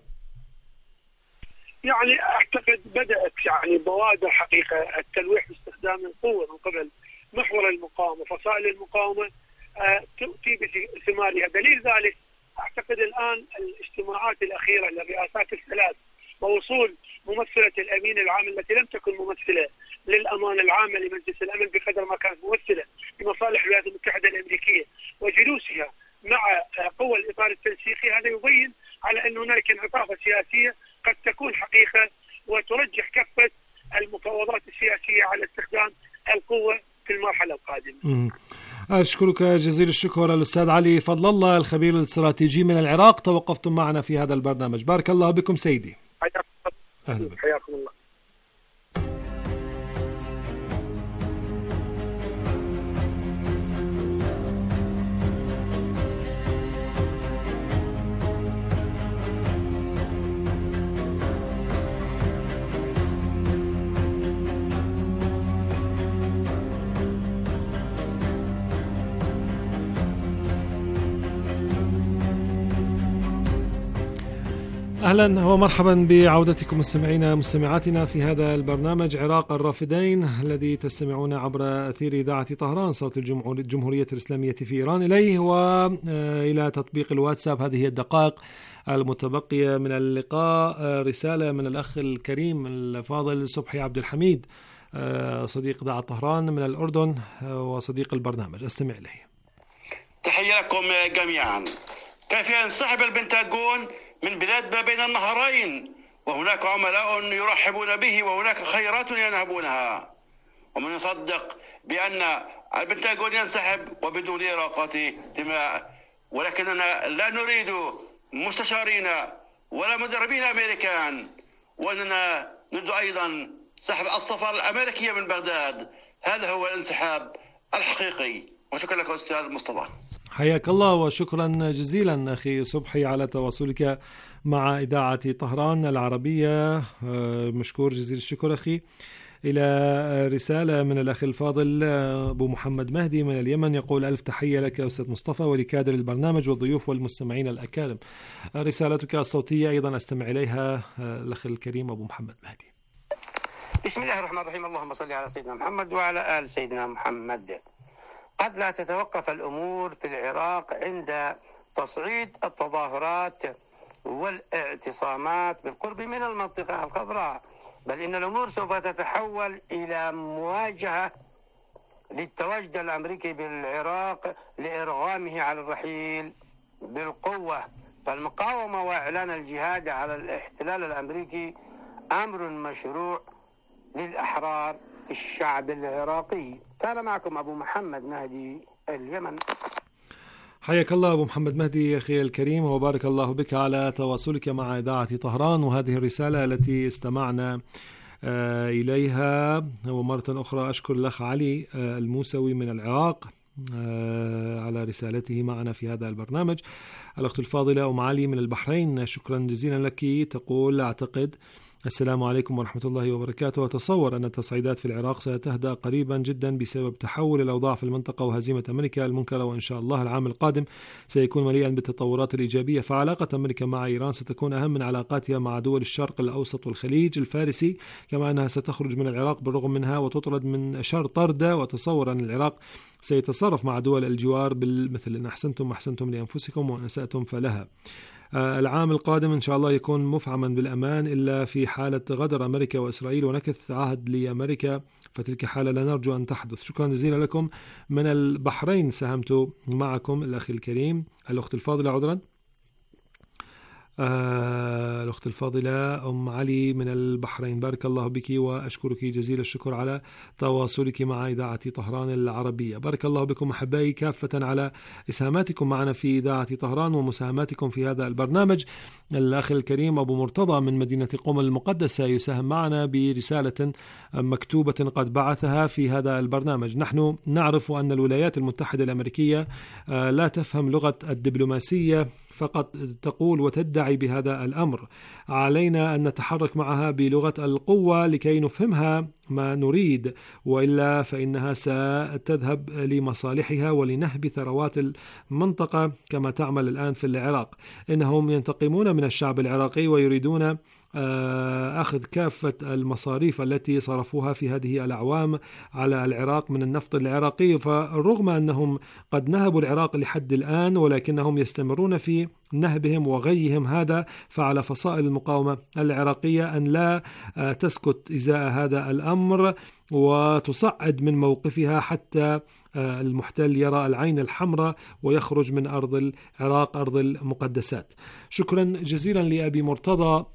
يعني أعتقد بدأت يعني بوادر حقيقة التلويح باستخدام القوة من قبل محور المقاومة، فصائل المقاومة تؤتي بثمارها. دليل ذلك أعتقد الآن الاجتماعات الأخيرة للرئاسات الثلاث ووصول ممثلة الأمين العام التي لم تكن ممثلة للأمانة العامة لمجلس الأمن بقدر ما كانت ممثلة لمصالح الولايات المتحدة الأمريكية، وجلوسها مع قوى الإطار التنسيقي، هذا يبين على أن هناك انعطافة سياسية قد تكون حقيقة وترجح كفة المفاوضات السياسية على استخدام القوة في المرحلة القادمة. أشكرك جزيل الشكر الأستاذ علي فضل الله الخبير الاستراتيجي من العراق، توقفتم معنا في هذا البرنامج. بارك الله بكم سيدي. حياكم الله. أهلا ومرحبا بعودتكم مستمعينا مستمعاتنا في هذا البرنامج عراق الرافدين الذي تستمعون عبر أثير إذاعة طهران صوت الجمهورية الإسلامية في إيران، إليه وإلى تطبيق الواتساب. هذه هي الدقائق المتبقية من اللقاء. رسالة من الأخ الكريم الفاضل صبحي عبد الحميد، صديق إذاعة طهران من الأردن وصديق البرنامج، أستمع إليه. تحية لكم جميعا. كيف ينسحب البنتاغون من بلاد ما بين النهرين وهناك عملاء يرحبون به وهناك خيرات ينهبونها، ومن يصدق بأن البنتاغون ينسحب وبدون إراقة دماء؟ ولكننا لا نريد مستشارين ولا مدربين أمريكان، وأننا نريد أيضا سحب السفارة الأمريكية من بغداد. هذا هو الانسحاب الحقيقي. وشكرا لك أستاذ مصطفى. حياك الله وشكرا جزيلا أخي صبحي على تواصلك مع إذاعة طهران العربية، مشكور جزيل الشكر أخي. إلى رسالة من الأخ الفاضل أبو محمد مهدي من اليمن، يقول ألف تحية لك أستاذ مصطفى ولكادر البرنامج والضيوف والمستمعين الأكارم. رسالتك الصوتية أيضا أستمع إليها الأخ الكريم أبو محمد مهدي. بسم الله الرحمن الرحيم. اللهم صل على سيدنا محمد وعلى آل سيدنا محمد. قد لا تتوقف الأمور في العراق عند تصعيد التظاهرات والاعتصامات بالقرب من المنطقة الخضراء، بل إن الأمور سوف تتحول إلى مواجهة للتواجد الأمريكي بالعراق لإرغامه على الرحيل بالقوة. فالمقاومة وإعلان الجهاد على الاحتلال الأمريكي أمر مشروع للأحرار في الشعب العراقي. كان معكم أبو محمد مهدي اليمن. حياك الله أبو محمد مهدي أخي الكريم، وبارك الله بك على تواصلك مع إذاعة طهران. وهذه الرسالة التي استمعنا إليها، ومرة أخرى أشكر الأخ علي الموسوي من العراق على رسالته معنا في هذا البرنامج. الأخت الفاضلة أم علي من البحرين، شكرا جزيلا لك. تقول أعتقد السلام عليكم ورحمة الله وبركاته. أتصور أن التصعيدات في العراق ستهدأ قريبا جدا بسبب تحول الأوضاع في المنطقة وهزيمة أمريكا المنكرة، وإن شاء الله العام القادم سيكون مليئا بالتطورات الإيجابية. فعلاقة أمريكا مع إيران ستكون أهم من علاقاتها مع دول الشرق الأوسط والخليج الفارسي، كما أنها ستخرج من العراق بالرغم منها وتطرد من شر طردة. وتصور أن العراق سيتصرف مع دول الجوار بالمثل: إن أحسنتم أحسنتم لأنفسكم وإن أسأتم فلها. العام القادم إن شاء الله يكون مفعما بالأمان إلا في حالة غدر أمريكا وإسرائيل ونكث عهد لأمريكا، فتلك حالة لا نرجو أن تحدث. شكرا جزيلا لكم. من البحرين ساهمت معكم الأخ الكريم الأخت الفاضلة الأخت الفاضلة أم علي من البحرين، بارك الله بك وأشكرك جزيل الشكر على تواصلك مع إذاعة طهران العربية. بارك الله بكم أحبائي كافة على إسهاماتكم معنا في إذاعة طهران ومساهماتكم في هذا البرنامج. الأخ الكريم أبو مرتضى من مدينة قم المقدسة يساهم معنا برسالة مكتوبة قد بعثها في هذا البرنامج. نحن نعرف أن الولايات المتحدة الأمريكية لا تفهم لغة الدبلوماسية، فقط تقول وتدعي بهذا الأمر. علينا أن نتحرك معها بلغة القوة لكي نفهمها ما نريد، وإلا فإنها ستذهب لمصالحها ولنهب ثروات المنطقة كما تعمل الآن في العراق. إنهم ينتقمون من الشعب العراقي ويريدون أخذ كافة المصاريف التي صرفوها في هذه الأعوام على العراق من النفط العراقي. فرغم أنهم قد نهبوا العراق لحد الآن، ولكنهم يستمرون في نهبهم وغيهم هذا. فعلى فصائل المقاومة العراقية أن لا تسكت إزاء هذا الأمر وتصعد من موقفها حتى المحتل يرى العين الحمراء ويخرج من أرض العراق، أرض المقدسات. شكرا جزيلا لأبي مرتضى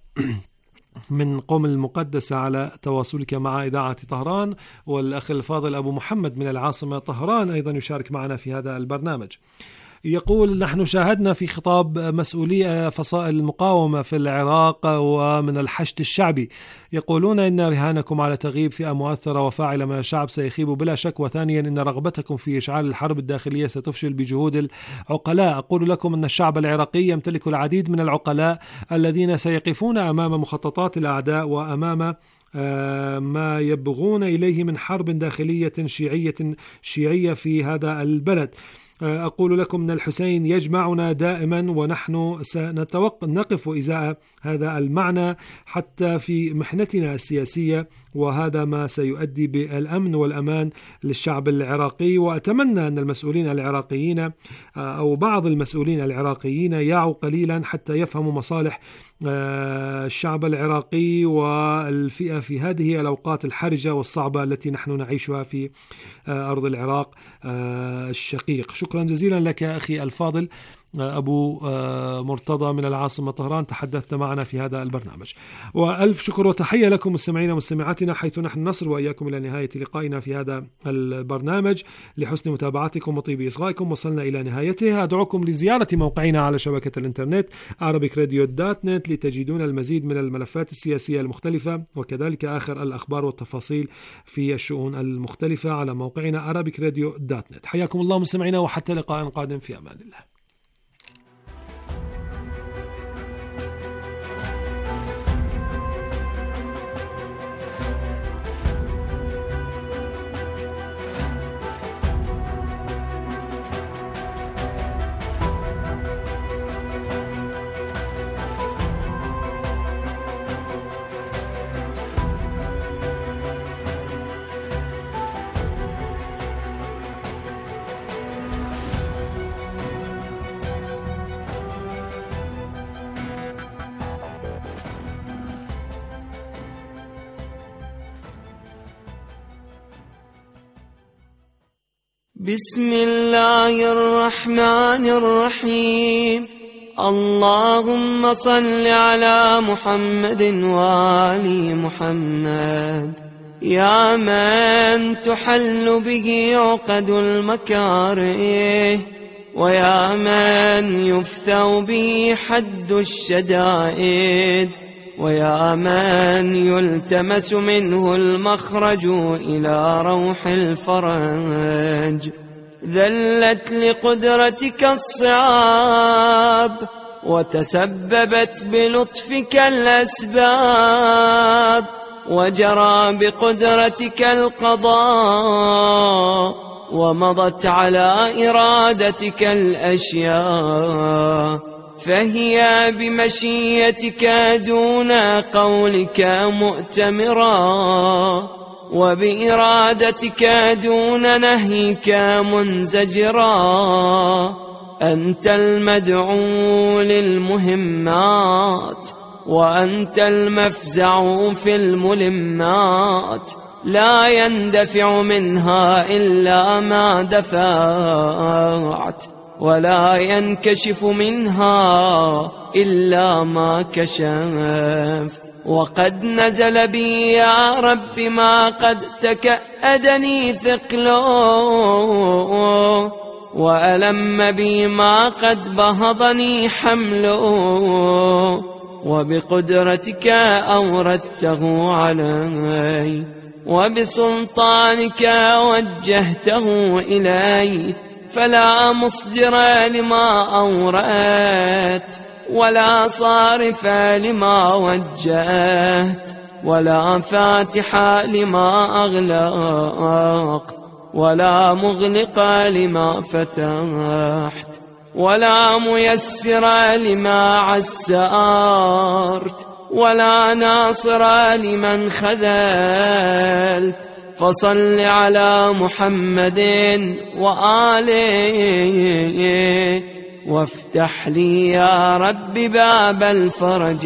من قم المقدسة على تواصلك مع إذاعة طهران. والأخ الفاضل أبو محمد من العاصمة طهران أيضا يشارك معنا في هذا البرنامج. يقول: نحن شاهدنا في خطاب مسؤولي فصائل المقاومة في العراق ومن الحشد الشعبي يقولون إن رهانكم على تغييب فئة مؤثرة وفاعلة من الشعب سيخيب بلا شك، وثانيا إن رغبتكم في إشعال الحرب الداخلية ستفشل بجهود العقلاء. أقول لكم أن الشعب العراقي يمتلك العديد من العقلاء الذين سيقفون أمام مخططات الأعداء وأمام ما يبغون إليه من حرب داخلية شيعية في هذا البلد. أقول لكم أن الحسين يجمعنا دائما، ونحن سنقف إزاء هذا المعنى حتى في محنتنا السياسية، وهذا ما سيؤدي بالأمن والأمان للشعب العراقي. وأتمنى أن المسؤولين العراقيين أو بعض المسؤولين العراقيين يعوا قليلا حتى يفهموا مصالح الشعب العراقي والفئة في هذه الأوقات الحرجة والصعبة التي نحن نعيشها في أرض العراق الشقيق. شكرا جزيلا لك أخي الفاضل أبو مرتضى من العاصمة طهران، تحدثت معنا في هذا البرنامج. وألف شكر وتحية لكم مستمعينا ومستمعاتنا، حيث نحن نصل وإياكم إلى نهاية لقائنا في هذا البرنامج. لحسن متابعتكم وطيب إصغائكم وصلنا إلى نهايته. أدعوكم لزيارة موقعنا على شبكة الإنترنت arabicradio.net لتجدون المزيد من الملفات السياسية المختلفة، وكذلك آخر الأخبار والتفاصيل في الشؤون المختلفة على موقعنا arabicradio.net. حياكم الله مستمعينا، وحتى لقاء قادم في أمان الله. بسم الله الرحمن الرحيم. اللهم صل على محمد وآل محمد. يا من تحل به عقد المكاره، ويا من يفثو به حد الشدائد، ويا من يلتمس منه المخرج إلى روح الفرج. ذلت لقدرتك الصعاب، وتسببت بلطفك الأسباب، وجرى بقدرتك القضاء، ومضت على إرادتك الأشياء، فهي بمشيتك دون قولك مؤتمرا، وبإرادتك دون نهيك منزجرا. أنت المدعو للمهمات، وأنت المفزع في الملمات، لا يندفع منها إلا ما دفعت. ولا ينكشف منها إلا ما كشفت. وقد نزل بي يا رب ما قد تكأدني ثقله، وألم بي ما قد بهضني حمله، وبقدرتك أوردته علي، وبسلطانك وجهته إلي، فلا مصدر لما أوردت، ولا صارف لما وجهت، ولا فاتح لما أغلقت، ولا مغلق لما فتحت، ولا ميسر لما عسرت، ولا ناصر لمن خذلت. فصل على محمد وآله، وافتح لي يا رب باب الفرج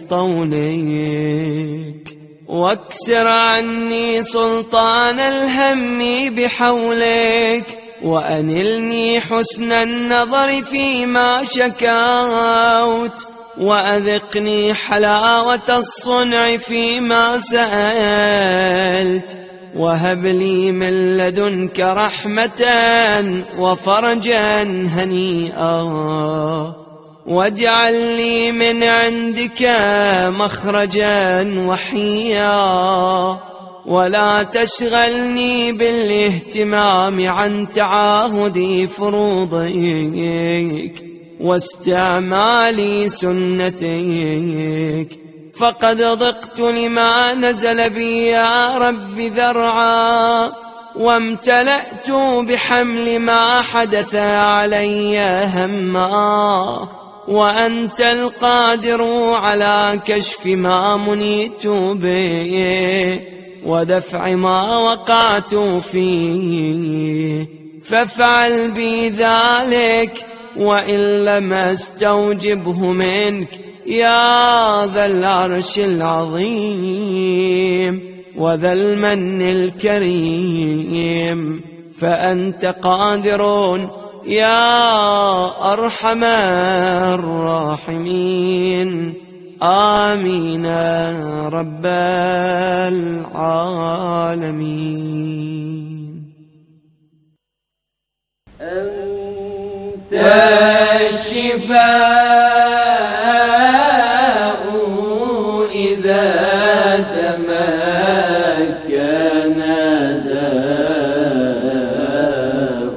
بطولك، واكسر عني سلطان الهم بحولك، وأنلني حسن النظر فيما شكوت، وأذقني حلاوة الصنع فيما سألت، وهب لي من لدنك رحمة وفرجا هنيئا، واجعل لي من عندك مخرجا وحيا، ولا تشغلني بالاهتمام عن تعاهد فروضك واستعمال سنتك، فقد ضقت لما نزل بي يا رب ذرعا، وامتلأت بحمل ما حدث علي هما، وأنت القادر على كشف ما منيت به، ودفع ما وقعت فيه، فافعل بي ذلك، وإن لم استوجبه منك يا ذا العرش العظيم وذا المن الكريم، فأنت قادر يا أرحم الراحمين. آمين رب العالمين. أنت الشفاء إذا تمكن داء،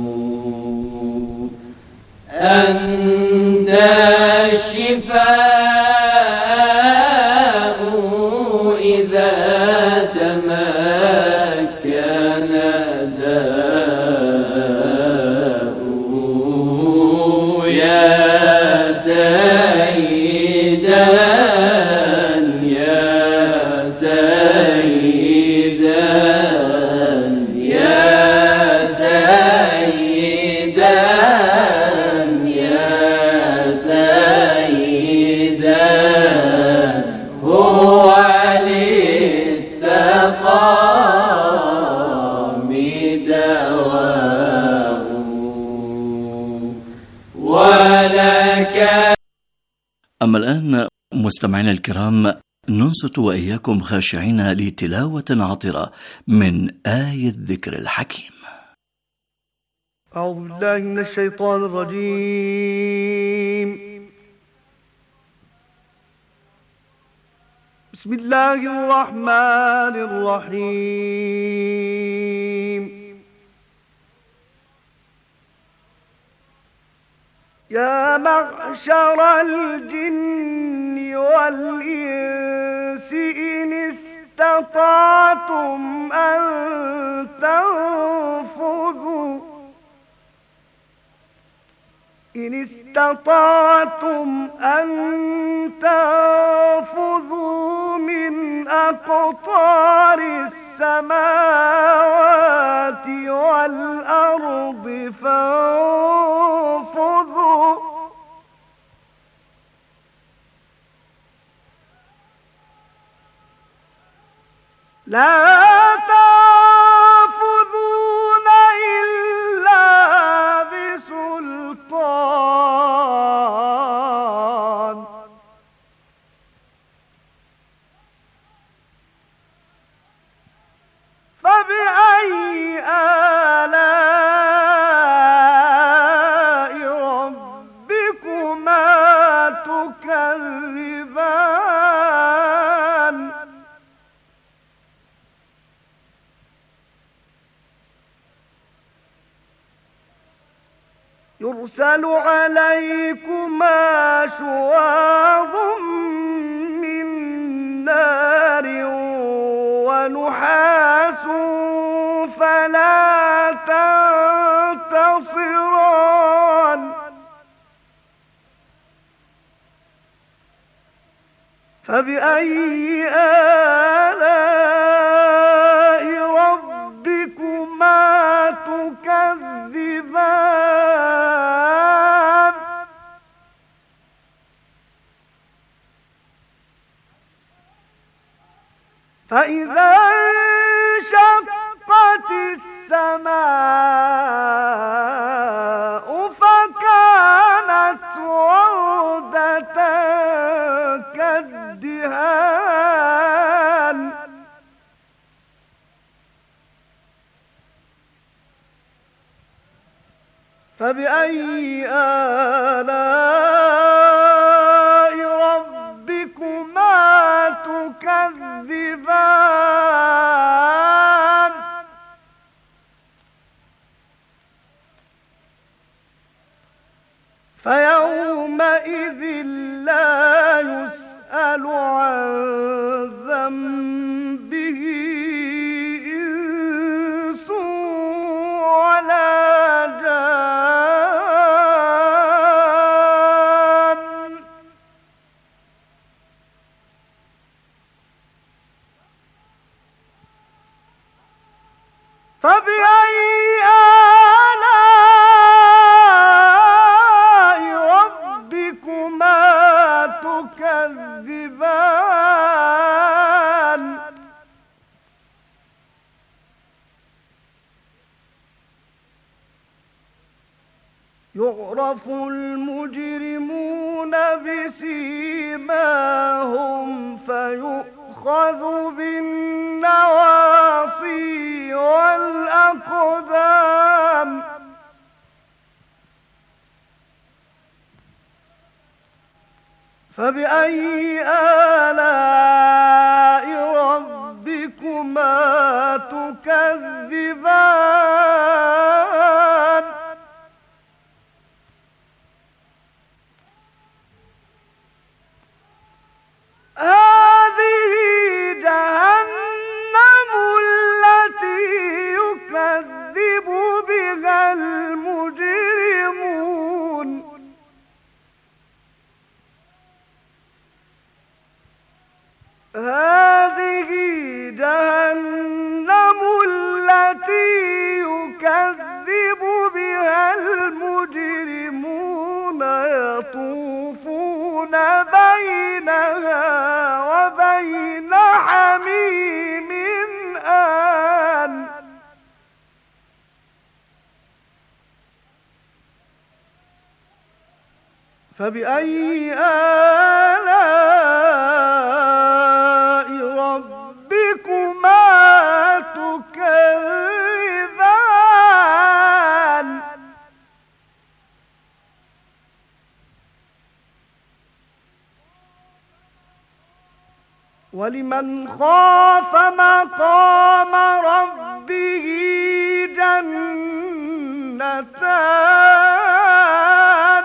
أنت الشفاء إذا تمكن داء، يا سيدا يا سيدا يا سيدا يا سيدا، هو للسقام دواء ولك. أما الآن مستمعينا الكرام، ننصت وإياكم خاشعين لتلاوة عطرة من آية الذكر الحكيم. أعوذ بالله من الشيطان الرجيم. بسم الله الرحمن الرحيم. يا معشر الجن والإنس إن استطعتم أن تنفذوا من أقطار السماوات والأرض فانفذوا لا تنفذون إلا بسلطان. تكذبان يرسل عليكما شواظ من نار ونحاس فلا تنتصران فبأي آلاء ربكما تكذبان فإذا انشقت السماء فكانت وردة كالدهان فبأي آلاء ربكما تكذبان فيومئذ لا يسأل عن ذنبه إنس ولا جان فبأي آلاء ربكما تكذبان يعرف المجرمون بسيماهم فيؤخذ بالنواصي والأقدام فبأي آلاء ربكما تكذبان هذه جهنم التي يكذب بها المجرمون هذه جهنم التي يكذب بها المجرمون يطوفون بينها وبين حميم آن فبأي آلاء ربكما تكذبان ولمن خاف مقام ربه جنتان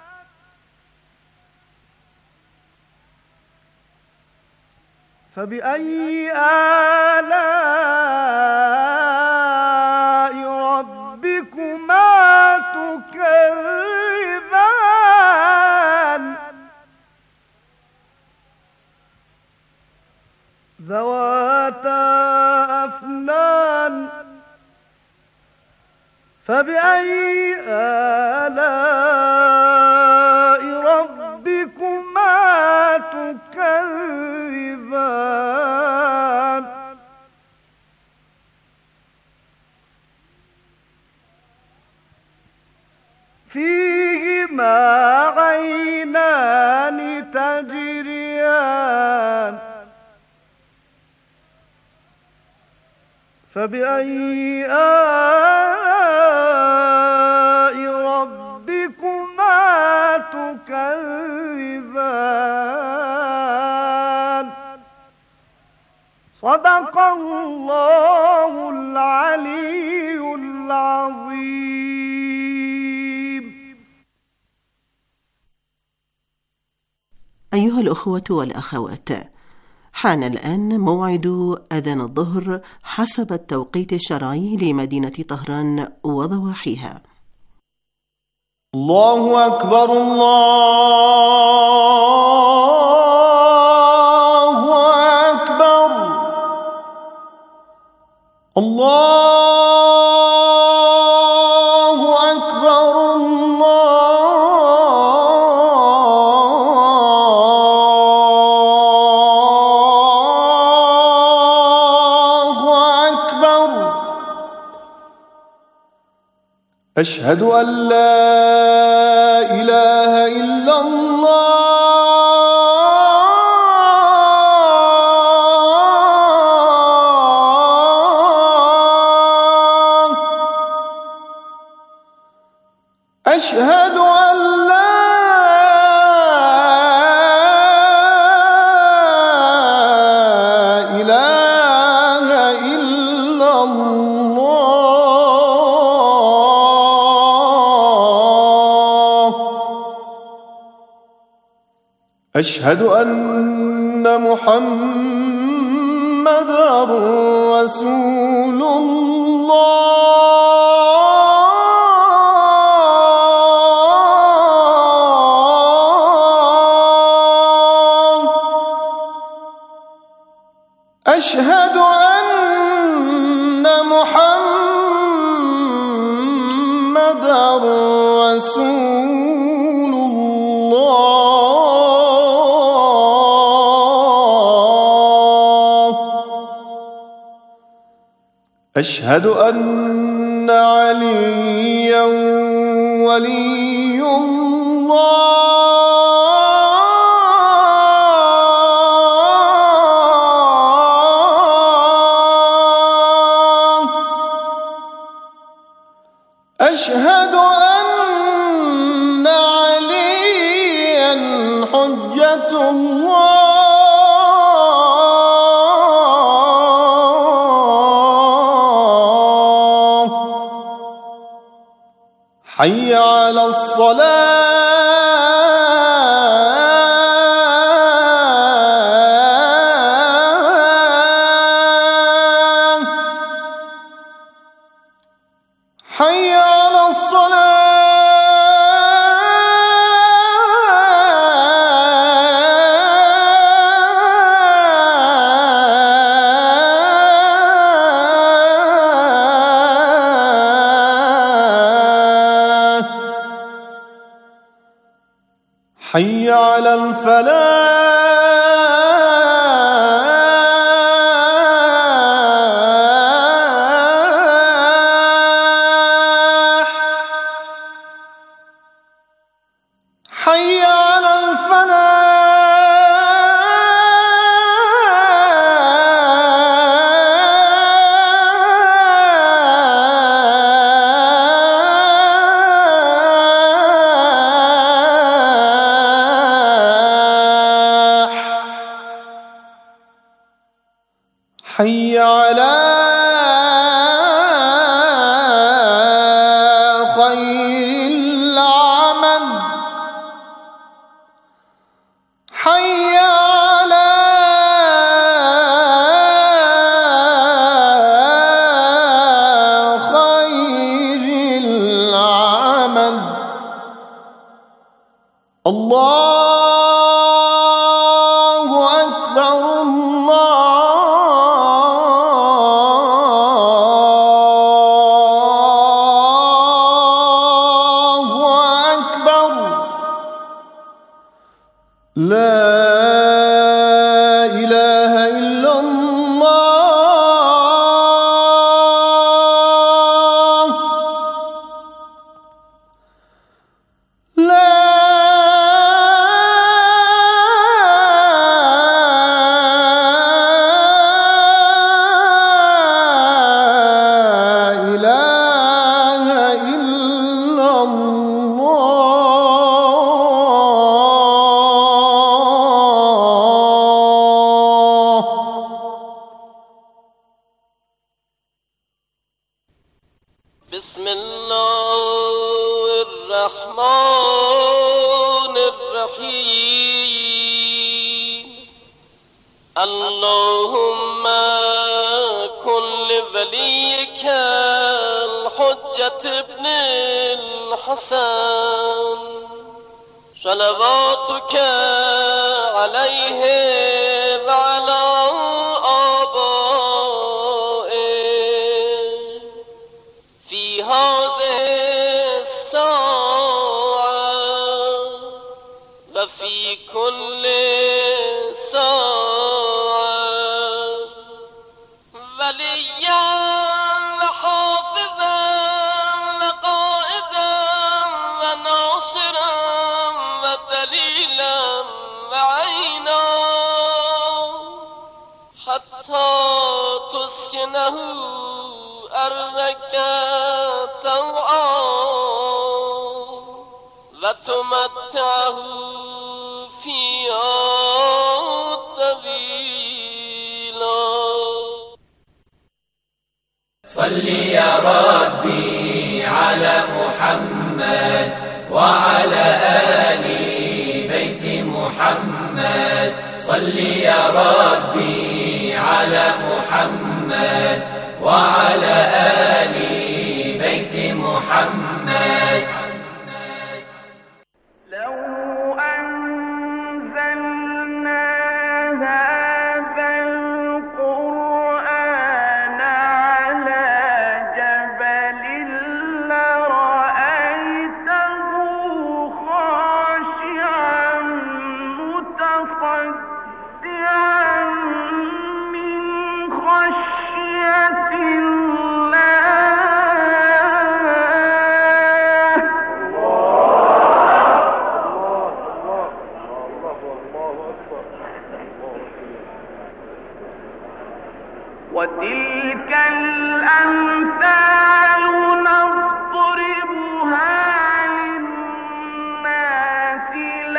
فبأي آلاء ربكما تكذبان ذواتا أفنان فبأي آلاء ربكما تكذبان فيهما عينان تجريان فبأي آلاء ربكما تكذبان صدق الله العلي العظيم. أيها الأخوة والأخوات، حان الآن موعد أذان الظهر حسب التوقيت الشرعي لمدينة طهران وضواحيها. الله أكبر الله أكبر الله أكبر الله أكبر. أشهد أن لا إله إلا الله أشهد أن لا إله إلا الله أشهد أن محمدًا رسول الله أشهد أن محمدًا رسول الله أشهد أن عليًا ولي الله أشهد أن عليًا حجة الله حي على الصلاة حي على الصلاة حي على الفلاح حي على الفلاح حي على خير العمل حي على خير العمل الله أكبر الله أكبر لا إله إلا الله لا إله إلا الله اللهم كن لوليك الحجة ابن الحسن صلواتك عليه وعلى آبائه في هذه الساعة وفي كل تسكنه أرضك طوعا وتمتعه فيها طويلا. صل يا ربي على محمد وعلى آل بيت محمد. صل يا ربي على محمد وعلى آل بيت محمد. لو أنزلنا هذا القرآن على جبل لرأيته خاشعا متصدعا من خشية وتلك الأمثال نضربها للناس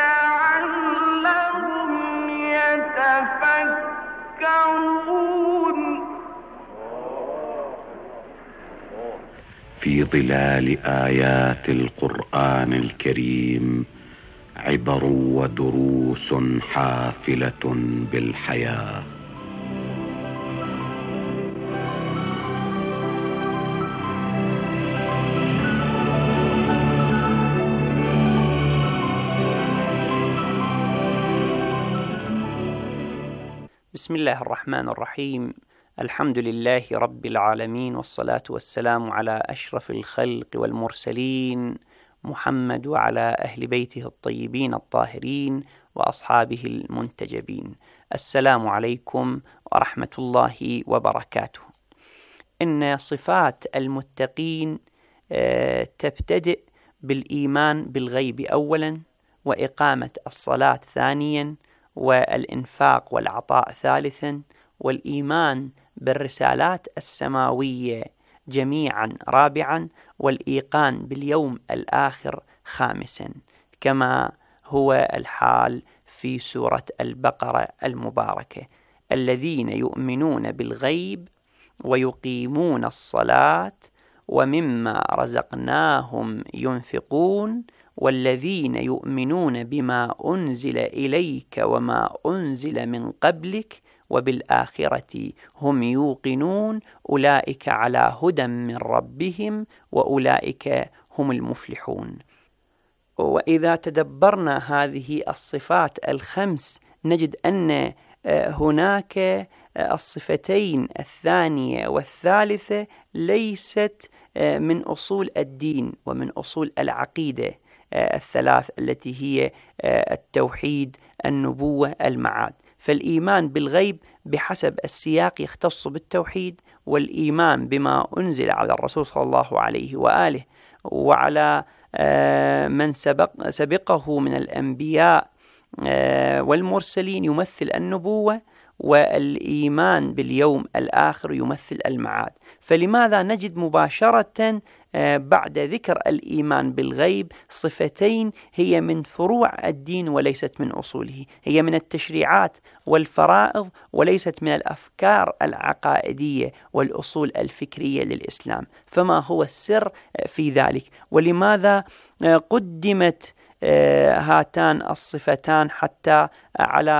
لعلهم يتفكرون. في ظلال آيات القرآن الكريم عبر ودروس حافلة بالحياة. بسم الله الرحمن الرحيم. الحمد لله رب العالمين، والصلاة والسلام على أشرف الخلق والمرسلين محمد وعلى أهل بيته الطيبين الطاهرين وأصحابه المنتجبين. السلام عليكم ورحمة الله وبركاته. إن صفات المتقين تبتدئ بالإيمان بالغيب أولا، وإقامة الصلاة ثانيا، والإنفاق والعطاء ثالثا، والإيمان بالرسالات السماوية جميعا رابعا، والإيقان باليوم الآخر خامسا، كما هو الحال في سورة البقرة المباركة: الذين يؤمنون بالغيب ويقيمون الصلاة ومما رزقناهم ينفقون والذين يؤمنون بما أنزل إليك وما أنزل من قبلك وبالآخرة هم يوقنون أولئك على هدى من ربهم وأولئك هم المفلحون. وإذا تدبرنا هذه الصفات الخمس نجد أن هناك الصفتين الثانية والثالثة ليست من أصول الدين ومن أصول العقيدة الثلاث التي هي التوحيد، النبوة، المعاد. فالإيمان بالغيب بحسب السياق يختص بالتوحيد، والإيمان بما أنزل على الرسول صلى الله عليه وآله وعلى من سبقه من الأنبياء والمرسلين يمثل النبوة، والإيمان باليوم الآخر يمثل المعاد. فلماذا نجد مباشرة بعد ذكر الإيمان بالغيب صفتين هي من فروع الدين وليست من أصوله، هي من التشريعات والفرائض وليست من الأفكار العقائدية والأصول الفكرية للإسلام؟ فما هو السر في ذلك؟ ولماذا قدمت هاتان الصفتان حتى على